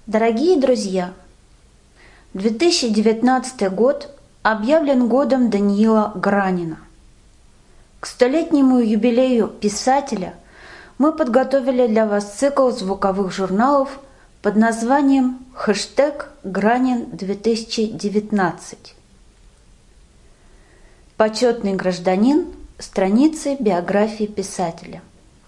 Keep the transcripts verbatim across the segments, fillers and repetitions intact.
Дорогие друзья, две тысячи девятнадцатый год объявлен годом Даниила Гранина. К столетнему юбилею писателя мы подготовили для вас цикл звуковых журналов под названием «Хэштег Гранин две тысячи девятнадцать». Почетный гражданин. Страницы биографии писателя.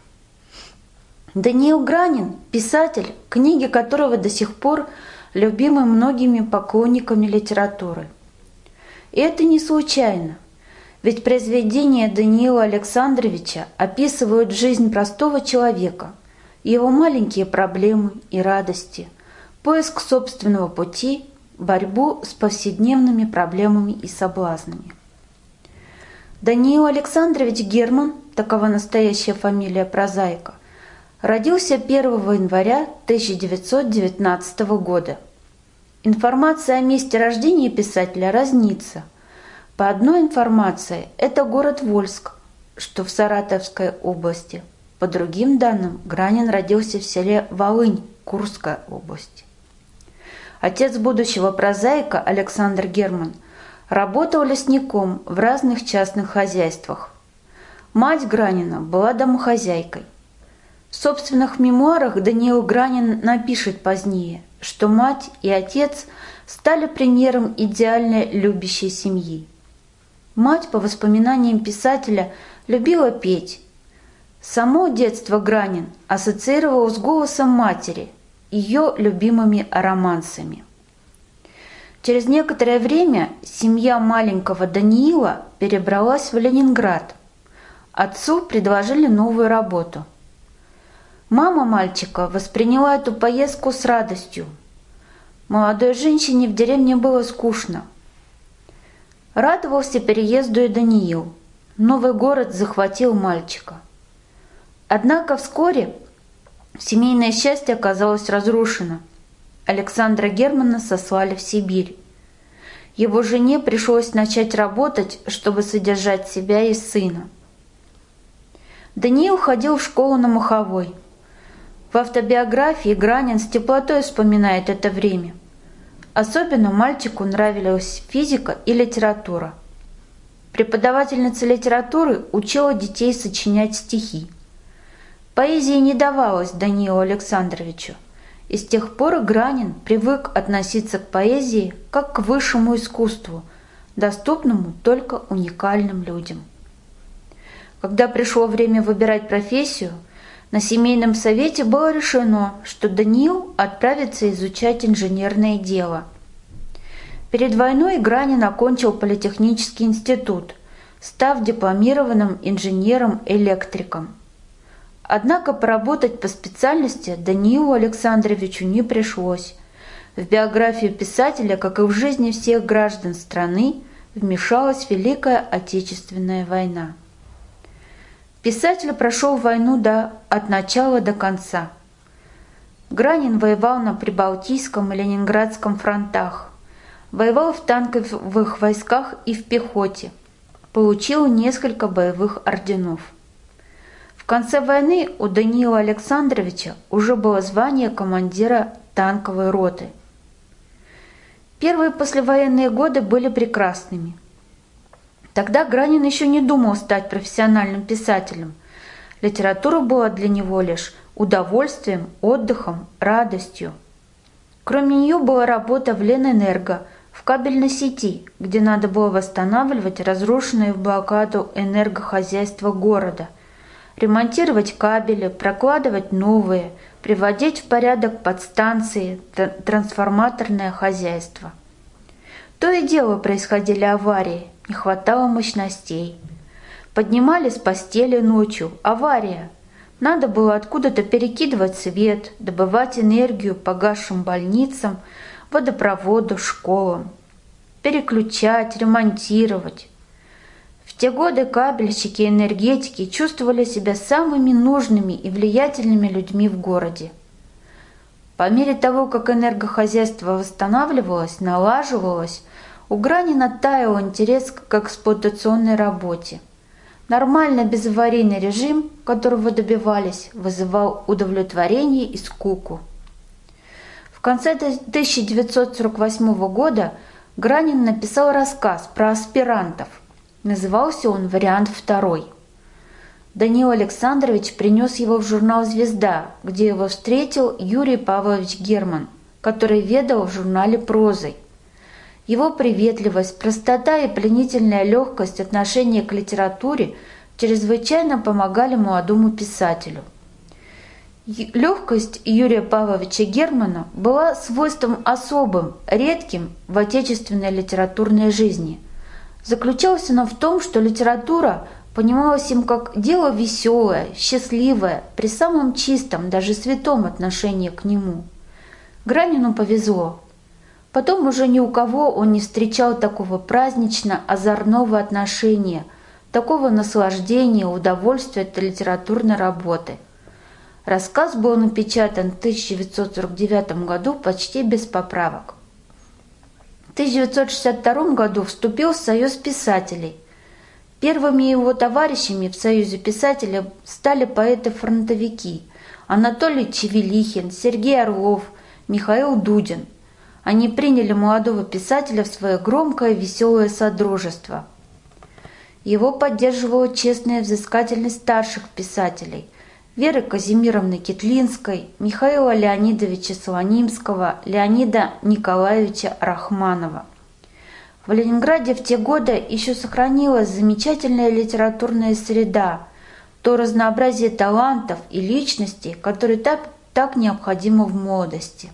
Даниил Гранин – писатель, книги которого до сих пор любимы многими поклонниками литературы. И это не случайно, ведь произведения Даниила Александровича описывают жизнь простого человека, его маленькие проблемы и радости, поиск собственного пути, борьбу с повседневными проблемами и соблазнами. Даниил Александрович Герман, такова настоящая фамилия прозаика, родился первого января тысяча девятьсот девятнадцатого года. Информация о месте рождения писателя разнится. По одной информации, это город Вольск, что в Саратовской области. По другим данным, Гранин родился в селе Волынь, Курская область. Отец будущего прозаика Александр Герман работал лесником в разных частных хозяйствах. Мать Гранина была домохозяйкой. В собственных мемуарах Даниил Гранин напишет позднее, что мать и отец стали примером идеальной любящей семьи. Мать, по воспоминаниям писателя, любила петь. Само детство Гранин ассоциировал с голосом матери, ее любимыми романсами. Через некоторое время семья маленького Даниила перебралась в Ленинград. Отцу предложили новую работу. Мама мальчика восприняла эту поездку с радостью. Молодой женщине в деревне было скучно. Радовался переезду и Даниил. Новый город захватил мальчика. Однако вскоре семейное счастье оказалось разрушено. Александра Германа сослали в Сибирь. Его жене пришлось начать работать, чтобы содержать себя и сына. Даниил ходил в школу на Маховой. В автобиографии Гранин с теплотой вспоминает это время. Особенно мальчику нравилась физика и литература. Преподавательница литературы учила детей сочинять стихи. Поэзии не давалось Даниилу Александровичу, и с тех пор Гранин привык относиться к поэзии как к высшему искусству, доступному только уникальным людям. Когда пришло время выбирать профессию, на семейном совете было решено, что Даниил отправится изучать инженерное дело. Перед войной Гранин окончил политехнический институт, став дипломированным инженером-электриком. Однако поработать по специальности Даниилу Александровичу не пришлось. В биографию писателя, как и в жизни всех граждан страны, вмешалась Великая Отечественная война. Писатель прошел войну до, от начала до конца. Гранин воевал на Прибалтийском и Ленинградском фронтах, воевал в танковых войсках и в пехоте, получил несколько боевых орденов. В конце войны у Даниила Александровича уже было звание командира танковой роты. Первые послевоенные годы были прекрасными. Тогда Гранин еще не думал стать профессиональным писателем. Литература была для него лишь удовольствием, отдыхом, радостью. Кроме нее была работа в Ленэнерго, в кабельной сети, где надо было восстанавливать разрушенные в блокаду энергохозяйства города, ремонтировать кабели, прокладывать новые, приводить в порядок подстанции, трансформаторное хозяйство. То и дело происходили аварии, не хватало мощностей. Поднимали с постели ночью. Авария. Надо было откуда-то перекидывать свет, добывать энергию погасшим больницам, водопроводу, школам. Переключать, ремонтировать. В те годы кабельщики и энергетики чувствовали себя самыми нужными и влиятельными людьми в городе. По мере того, как энергохозяйство восстанавливалось, налаживалось, у Гранина таял интерес к эксплуатационной работе. Нормальный безаварийный режим, которого добивались, вызывал удовлетворение и скуку. В В конце тысяча девятьсот сорок восьмого года Гранин написал рассказ про аспирантов. Назывался он «Вариант второй». Даниил Александрович принес его в журнал «Звезда», где его встретил Юрий Павлович Герман, который ведал в журнале прозой. Его приветливость, простота и пленительная легкость отношения к литературе чрезвычайно помогали молодому писателю. Легкость Юрия Павловича Германа была свойством особым, редким в отечественной литературной жизни. Заключалась она в том, что литература понималась им как дело веселое, счастливое, при самом чистом, даже святом отношении к нему. Гранину повезло. Потом уже ни у кого он не встречал такого празднично-озорного отношения, такого наслаждения, удовольствия от литературной работы. Рассказ был напечатан в тысяча девятьсот сорок девятом году почти без поправок. В тысяча девятьсот шестьдесят втором году вступил в Союз писателей. Первыми его товарищами в Союзе писателей стали поэты-фронтовики Анатолий Чевелихин, Сергей Орлов, Михаил Дудин. Они приняли молодого писателя в свое громкое веселое содружество. Его поддерживала честная взыскательность старших писателей – Веры Казимировны Китлинской, Михаила Леонидовича Солонимского, Леонида Николаевича Рахманова. В Ленинграде в те годы еще сохранилась замечательная литературная среда, то разнообразие талантов и личностей, которые так, так необходимо в молодости.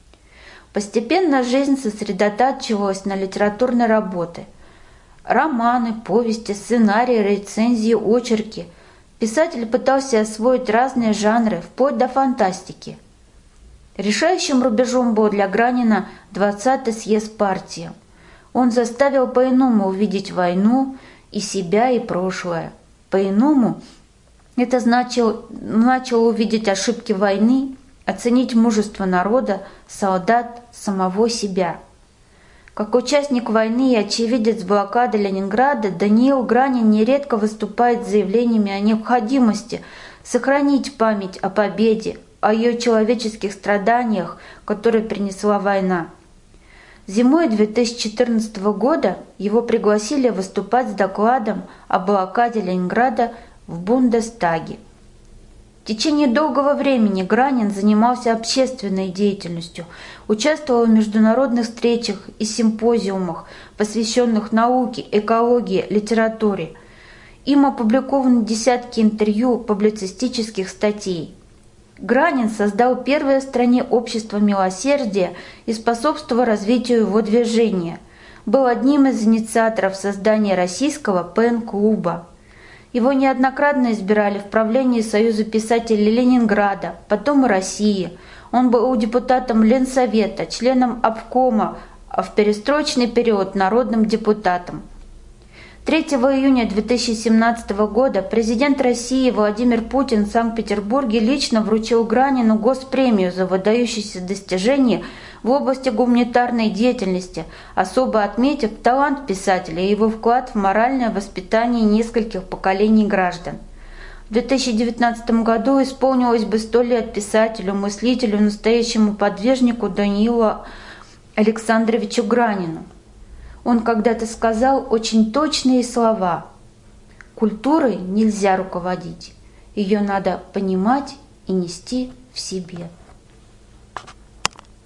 Постепенно жизнь сосредотачивалась на литературной работе. Романы, повести, сценарии, рецензии, очерки – писатель пытался освоить разные жанры, вплоть до фантастики. Решающим рубежом был для Гранина двадцатый съезд партии. Он заставил по-иному увидеть войну и себя, и прошлое. По-иному это значило, начал увидеть ошибки войны, оценить мужество народа, солдат, самого себя. Как участник войны и очевидец блокады Ленинграда, Даниил Гранин нередко выступает с заявлениями о необходимости сохранить память о победе, о ее человеческих страданиях, которые принесла война. Зимой две тысячи четырнадцатого года его пригласили выступать с докладом о блокаде Ленинграда в Бундестаге. В течение долгого времени Гранин занимался общественной деятельностью, участвовал в международных встречах и симпозиумах, посвященных науке, экологии, литературе. Им опубликованы десятки интервью, публицистических статей. Гранин создал первое в стране общество милосердия и способствовал развитию его движения. Был одним из инициаторов создания российского пен-клуба. Его неоднократно избирали в правление Союза писателей Ленинграда, потом и России. Он был депутатом Ленсовета, членом обкома, а в перестроечный период народным депутатом. третьего июня две тысячи семнадцатого года президент России Владимир Путин в Санкт-Петербурге лично вручил Гранину госпремию за выдающиеся достижения в области гуманитарной деятельности, особо отметив талант писателя и его вклад в моральное воспитание нескольких поколений граждан. В две тысячи девятнадцатом году исполнилось бы сто лет писателю, мыслителю, настоящему подвижнику Даниилу Александровичу Гранину. Он когда-то сказал очень точные слова: «Культурой нельзя руководить, ее надо понимать и нести в себе».